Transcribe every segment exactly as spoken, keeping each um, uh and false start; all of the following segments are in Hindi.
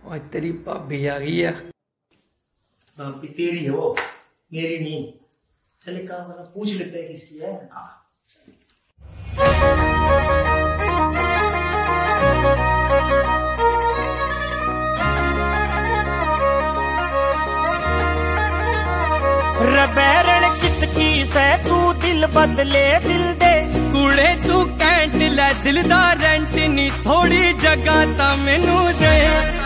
और तेरी भाभी आ गई है। भाभी तेरी हो, मेरी नहीं। चल एक काम करना, पूछ लेते हैं किसकी है। रबैरण कितकी से तू दिल बदले दिल दे कुड़े तू कैंट ले दिल दा रेंट नी थोड़ी जगह ता मैनू दे।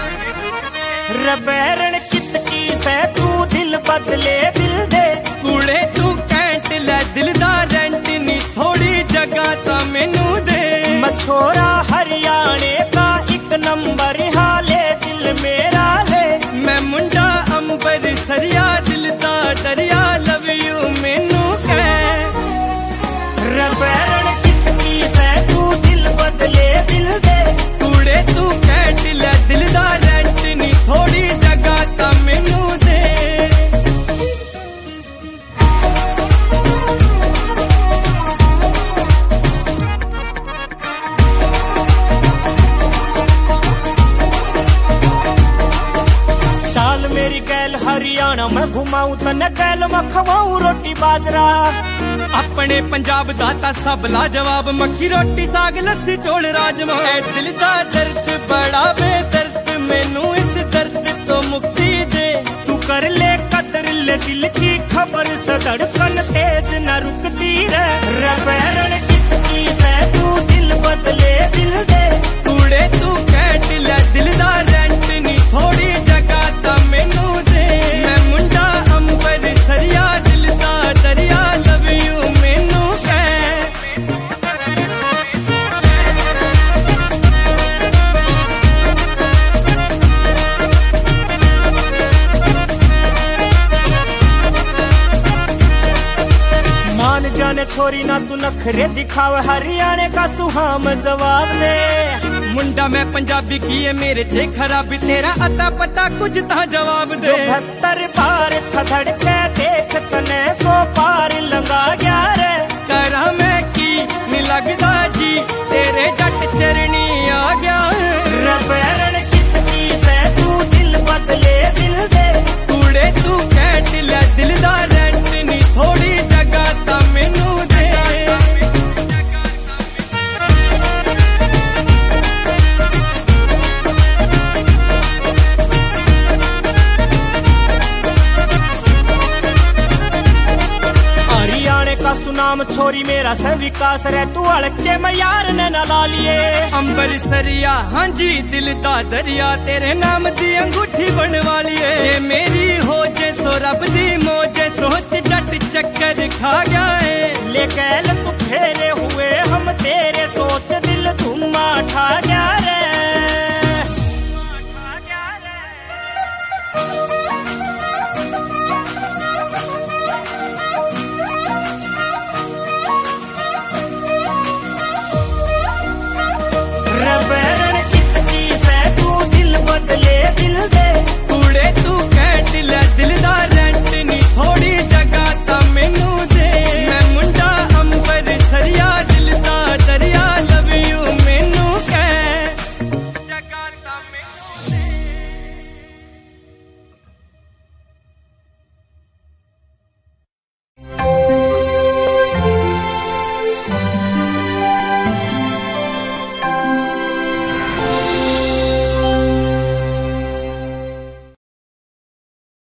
रबैरण कितकी से तू दिल बदले दिल दे कुड़े तू कैंट ले दिल दा रेंट नी थोड़ी जगह ता मैनू दे। मछोरा हरियाणे का एक नंबर हाले दिल मेरा ले मैं मुंडा अंबर सरिया दिल दा दरिया लव यू मैनू कह। रबैरण कितकी से तू दिल बदले दिल दे कुड़े तू कैट ले दिल दा रेंट नी थोड़ी जगह ता मैनू दे। चाल मेरी गैल हरियाणा मैं घुमाऊं तने गैल मैं खवाऊं रोटी बाजरा। अपने पंजाब दाता सब लाजवाब मक्खी रोटी साग लस्सी चोल राजमा। दिल दा दर्द बड़ा बेदर्द मैनू इस दर्द तो मुक्ति दे। तू कर ले कदर ले दिल की खबर से धड़कन तेज न रुकती रे। रबैरण कितकी से तू दिल बदले दिल दे कुड़े तू कैट ले दिल दा रेंट नी थोड़ी जगह ता मैनू दे। मैं मुंडा अंबर सरिया दिल दा दरिया लव यू मैनू कह। मान जाने छोरी ना तू नखरे दिखावे हरियाणे का सुहाम जवाब दे। मुंडा मैं पंजाबी की है मेरे चे खराबी तेरा अता पता कुछ ता जवाब दे। बहत्तर बार थधड़ के देख तने सो पार लंगा गया रे। करा मैं की नी लगदा जी तेरे जट चरनी आ गया। रबैरण कितकी से तू दिल बदले दिल दे कुड़े तू कैट ले दिल दा रेंट नी थोड़ी जगह ता मैनू दे। हरियाणे का सुनाम छोरी मेरा से विकास रे तू अड़के मैं यार ने न ला लिए। अंबर सरिया हाँ जी दिल दा दरिया तेरे नाम दी अंगूठी बनवा लिए। ये मेरी हो जे सो रब दी मोजे सोच जट चक्कर खा गया है। ले कैल तू फेरे हुए हम तेरे सोच दिल धुमा खा गया रे। रबैरण कितकी से तू दिल बदले दिल दे कुड़े तू कैट ले